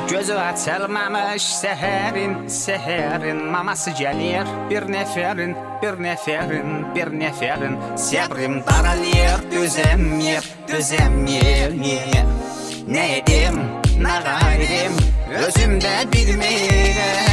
Gözü açılmamış seherin, seherin maması gelir. Bir neferin, bir neferin, bir neferin. Sabrim daralır, düzemir. Ne edim, ne gayrim, özümde bilmiyorum.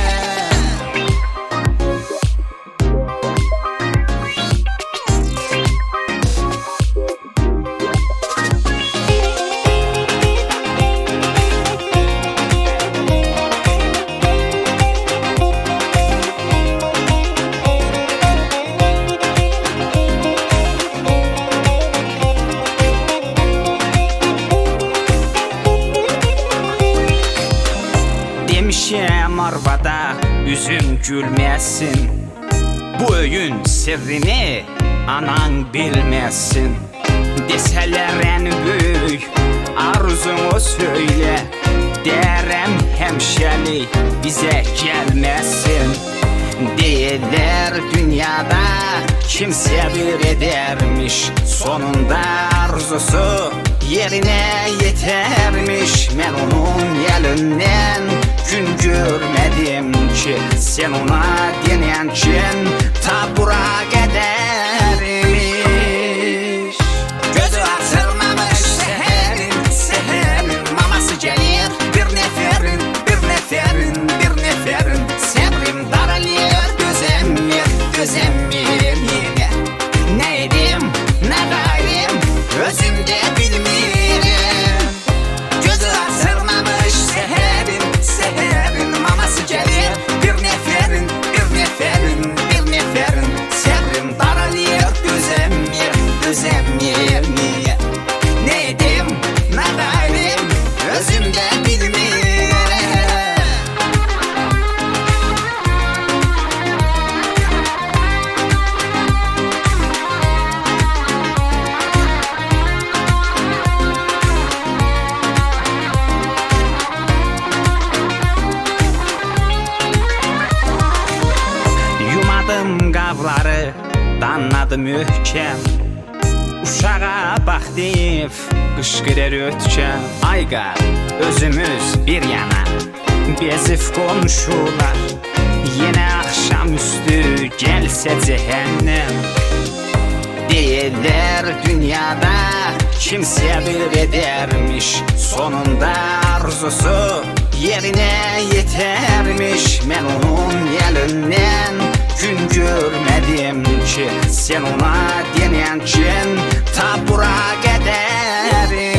Demişem arvada üzüm gülmesin. Bu öyün sirrini anan bilmesin. Deseler en büyük arzunu söyle. Derem hemşeli bize gelmesin. Değiller dünyada kimse bir edermiş. Sonunda arzusu yerine yetermiş. Ben onun elinden gün görmedim ki. Sen ona denençin tabura gidermiş. Gözü açılmamış seherin, seherin maması gelir. Bir neferin, bir neferin, bir neferin. Sabrim daralır, düzemir yine. Ne edim, ne gayrim, özümde bilmiyorum. Gözü açılmamış seherin, seherin maması gelir. Bir neferin, bir neferin, bir neferin. Sabrim daralır, düzemir niye? Ne edim, ne gayrim, özümde bilmiyorum. Yumadım qavları, danladı möhkəm. Uşağa bax deyib, qışqırır ötkəm. Ayqa, özümüz bir yana, bezif qonşular. Yenə axşamüstü gəlsə cəhənnəm. Deyirlər dünyada kimsə bir edermiş. Sonunda arzusu yerine yetermiş. Ben onun elinden gün görmedim ki. Sen ona denençin tabura giderim.